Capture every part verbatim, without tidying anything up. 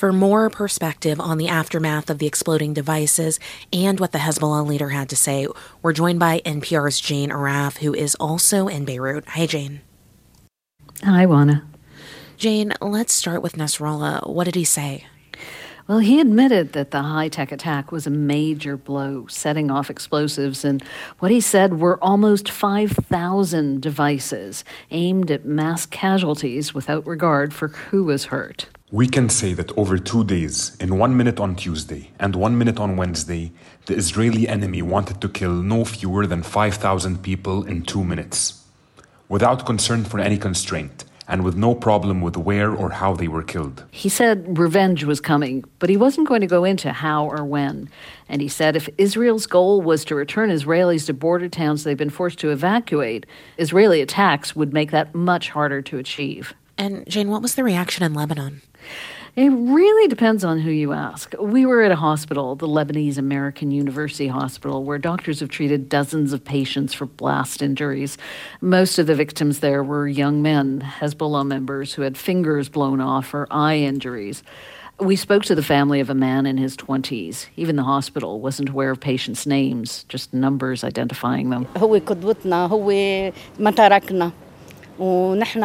For more perspective on the aftermath of the exploding devices and what the Hezbollah leader had to say, we're joined by N P R's Jane Arraf, who is also in Beirut. Hi, Jane. Hi, Juana. Jane, let's start with Nasrallah. What did he say? Well, he admitted that the high-tech attack was a major blow, setting off explosives, and what he said were almost five thousand devices aimed at mass casualties without regard for who was hurt. We can say that over two days, in one minute on Tuesday and one minute on Wednesday, the Israeli enemy wanted to kill no fewer than five thousand people in two minutes, without concern for any constraint, and with no problem with where or how they were killed. He said revenge was coming, but he wasn't going to go into how or when. And he said if Israel's goal was to return Israelis to border towns they've been forced to evacuate, Israeli attacks would make that much harder to achieve. And Jane, what was the reaction in Lebanon? It really depends on who you ask. We were at a hospital, the Lebanese American University Hospital, where doctors have treated dozens of patients for blast injuries. Most of the victims there were young men, Hezbollah members who had fingers blown off or eye injuries. We spoke to the family of a man in his twenties. Even the hospital wasn't aware of patients' names, just numbers identifying them. هو قدوتنا هو ما تركنا. His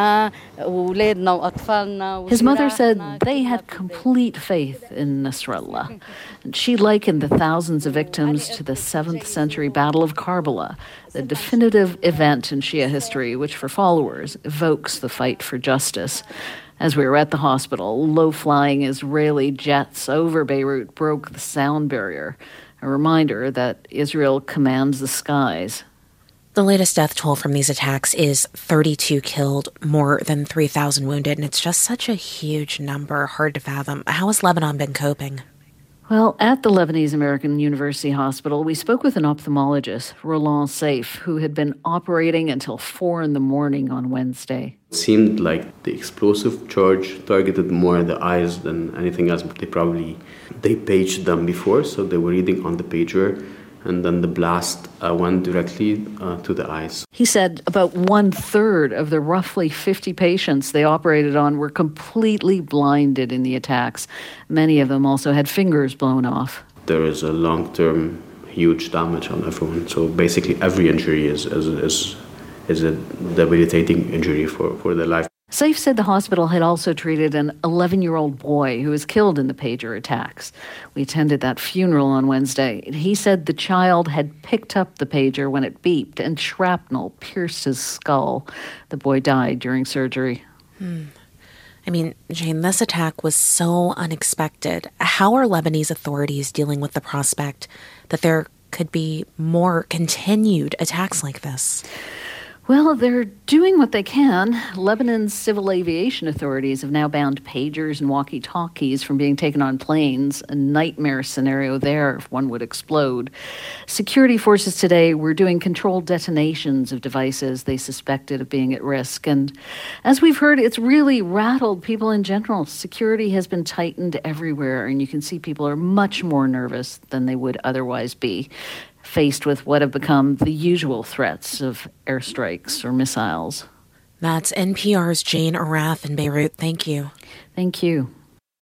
mother said they had complete faith in Nasrallah. And she likened the thousands of victims to the seventh century Battle of Karbala, the definitive event in Shia history which, for followers, evokes the fight for justice. As we were at the hospital, low-flying Israeli jets over Beirut broke the sound barrier, a reminder that Israel commands the skies. The latest death toll from these attacks is thirty-two killed, more than three thousand wounded, and it's just such a huge number, hard to fathom. How has Lebanon been coping? Well, at the Lebanese American University Hospital, we spoke with an ophthalmologist, Roland Saif, who had been operating until four in the morning on Wednesday. It seemed like the explosive charge targeted more the eyes than anything else. They probably, they paged them before, so they were reading on the pager, and then the blast uh, went directly uh, to the eyes. He said about one-third of the roughly fifty patients they operated on were completely blinded in the attacks. Many of them also had fingers blown off. There is a long-term huge damage on everyone. So basically every injury is is, is, is a debilitating injury for, for their life. Saif said the hospital had also treated an eleven-year-old boy who was killed in the pager attacks. We attended that funeral on Wednesday. He said the child had picked up the pager when it beeped and shrapnel pierced his skull. The boy died during surgery. Hmm. I mean, Jane, this attack was so unexpected. How are Lebanese authorities dealing with the prospect that there could be more continued attacks like this? Well, they're doing what they can. Lebanon's civil aviation authorities have now banned pagers and walkie-talkies from being taken on planes, a nightmare scenario there if one would explode. Security forces today were doing controlled detonations of devices they suspected of being at risk. And as we've heard, it's really rattled people in general. Security has been tightened everywhere, and you can see people are much more nervous than they would otherwise be, faced with what have become the usual threats of airstrikes or missiles. That's N P R's Jane Arraf in Beirut. Thank you. Thank you.